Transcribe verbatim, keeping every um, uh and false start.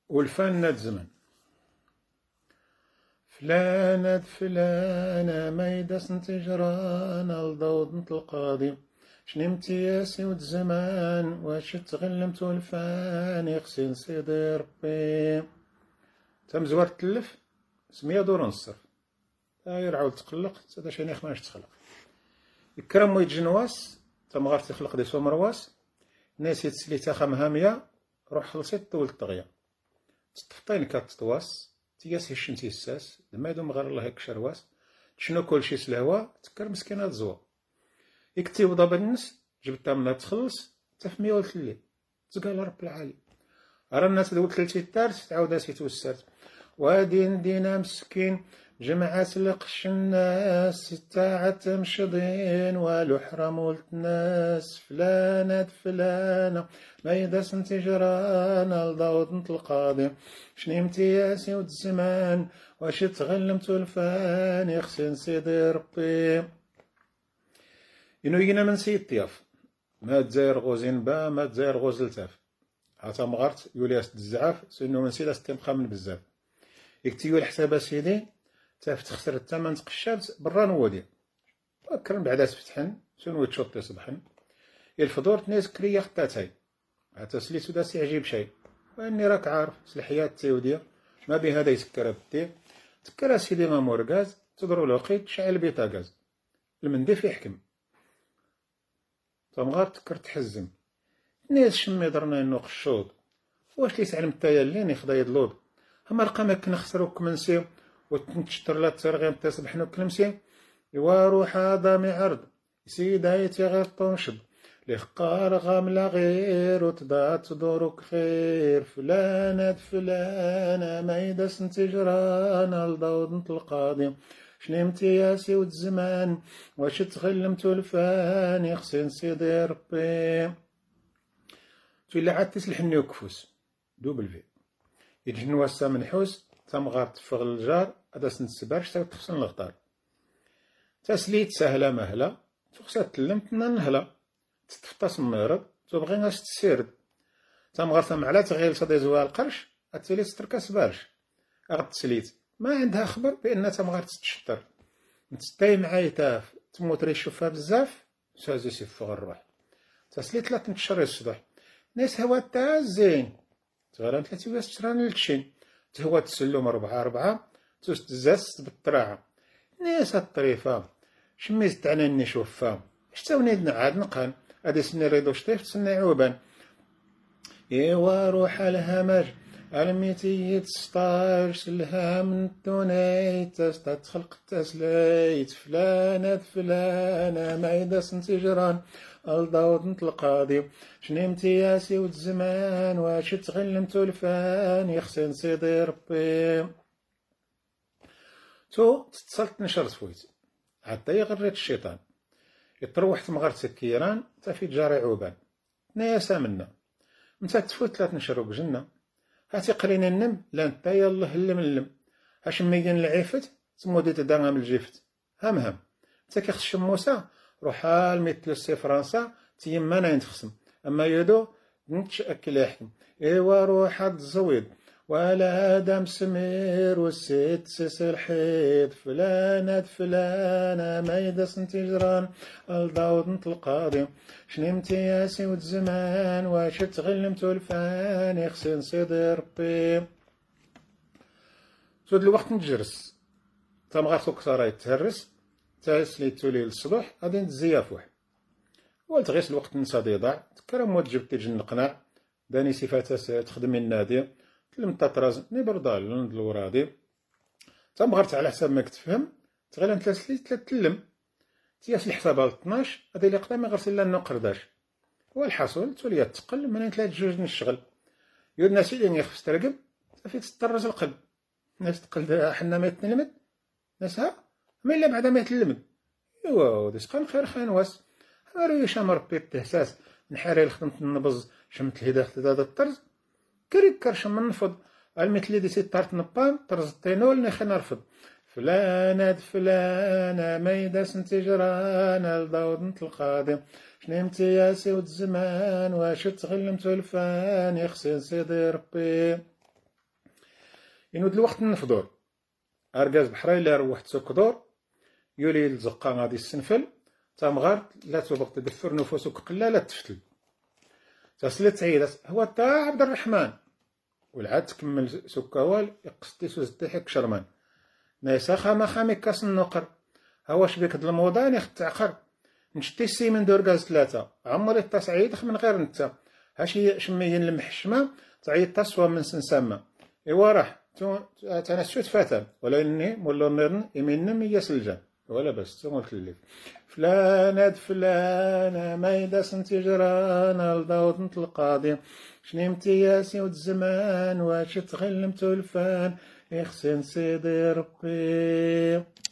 والفنة زمن. فلانة فلانة ميداس تجران الضوض نت القاضي شنمتي ياسي ود زمان واش تغلمت الفان يغسل سيدي ربي تم زوار تلف سمية دور نصف داير عاود تقلق هذا شي خماش تخلق الكرم ويت جنواس تم غار تخلق دي سومرواس ناسي تسليتا خمهامية روح خلصت طول الطغية تطفطين كات تواس تياس هشنتي الساس لما يدوم غير الله يكشر واس شنو كلشي سلهوا تكر مسكينة تزوا يكتي وضاب الناس جبتها منها تخلص تفمية والتلي تقال رب العالي راه الناس دول تلتي التارس تعاود اسي توسرت وادين دينا مسكين جمعة لقش الناس ستاعة مشضين والو حرام ولت ناس فلانة فلانة ميداس تجران الضوض نت القاضي شنيمتي ياسي ود الزمان واش تغلمت الفان يخسن سيدي ربي إنو يجينا من سيد طياف ما تزاير غوزين با ما تزاير غوز التاف عطا مغارت يولياس الزعاف سينو من سيداس تنبخا من بزاف يكتيو الحساب سيدي تاف تخسر الثمن تقشابت برا نودي فكرن بعدا تفتحن شنو تشوطي صبحن الفطور تناس كريا خطاتاي عتا سليتو داس يعجب شي واني راك عارف سلحيات تيوديا ما بين هذا يسكر بدي تكرا سيدي مامور غاز تضرب الوقيت تشعل بيتا غاز المنديف يحكم تمغار تكر تحزم ناس شمي درنا انو قشوط واش لي تعلم تايا اللين يخدا يدلوض هما رقمك نخسروك منسيو وتنتشتر لا ترغيم تسبحنو كلمسي إوا روح هذا معرض سيدايتي غير تنشد لخقار غاملة غير وتضاد تدورك خير فلانة فلانة ميداس تجران الضوض نت القاضي شنمتي ياسي ود الزمان واش تغلمتو الفان يخسن سيدي ربي تولي عاد تسلحني وكفوس دوبل في يجن واسا منحوس تمغار تفغ الجار هذا سنتسبارش تا تخصن الغدار تسليت سهلة مهلة تخصها تلمت نهلة تتفطس ممرض تبغي ناس تسيرد تمغار تمعلا تغير صدي زوال القرش اتسليت تركس بارش اغد تسليت ما عندها خبر بان تمغار تتشطر نتستاي معاي تاف تموت ريش شوفها بزاف سازي سيفغ الروح تسليت لا تنتشري الصدح ناس هوا تا زين تغير ثلاثي واس تشران للتشين تهوى تسلم ربعة ربعة تستزاز بالطراعة ناس الطريفة شميز تاعنا نشوفها اشتاوني نعاد نقان هادي سني ريدو شطيف تسني عوبان ايوا روح الهمج الميتي تسطاج سلها من الدونيت تستا تخلق تسليت فلانة فلانة ميداس تجران الضوض نت القاضي شنمتي ياسي ود الزمان واش تغلمتو الفان يخسن سيدي ربي تو تتصلت نشر سويت حتى يغريت الشيطان يتروح تمغر سكيران تفي جاري عوبان نياسا منا متى تفوت ثلاث نشروق جنة هاتي قرين النم لا نتا يالله اللم اللم هاش ميدين العفت تمودي تدانا من الجفت هم هم متى كيخص شموسا روحال مثل سي فرنسا تيما ناين تخصم اما يدو نتش اكل يحكم ايوا روح الزويد ولا ادم سمير والسيد سيس الحيد فلانة فلانة ميداس تجران الضوض نت القاضي شنمتي ياسي ود الزمان واش تغلمتو الفان يخسن سيدي ربي سود الوقت نتجرس تمغارتو كثارا يتهرس تسليتو لي الصبح غادي نتزيا فوح ولت غيس الوقت نسى يضيع تكرم ود جبتي جن القناع داني صفاتاس تخدمي النادي تلم تطرز ني بردال لند الورادي تمغرت على حساب ما كتفهم تغير انت سليت تلات تلم تياس الحساب على اثناش هذا اللي قدامي غير لا نقرداش هو الحاصل تولي تقل من ثلاث جوج نشغل يود ناس اللي يخفس ترقب صافي تطرز القلب ناس تقل حنا ما يتنلمد ناسها ما الا بعد ما يتلمد ايوا دسقان خير خانواس هاري شام ربي التهساس نحاري الخدمة النبز شمت الهدا هذا الطرز كريك كرشم من نفض المثل دي سي طارت نبان طرز الطينول نخي نرفض فلانة فلانة ميداس تجران الضوض نت القاضي شنمتي ياسي ود الزمان واش تغلمتو الفان يخسن سيدي ربي ينود الوقت النفضور أرجاز بحراي اللي روحت سكدور يولي الزقا غادي السنفل تامغار لا تبقى تدفر نفوسك قلا لا تفتل تسلت تعيد هو تا عبد الرحمن والعاد تكمل سكوال يقصتي سوزتي شرمان نايسا خاما خامي كاس النقر هواش بيك د الموضان يخت تعقر نشتي سي من دورغاز ثلاثة عمري التصعيد من غير نتا هاشي شميين المحشمة تعيد تصوى من سنسامة إوا راح انا سوت فاتن ولا اني مولا نيرن يمين مية سلجان ولا بس تقول اللي فلانة فلانة ما يداس تجرانا لضوط القاضي شنيمتي ياسي والزمان واش تغلمتو الفان يخسن سيدي ربي.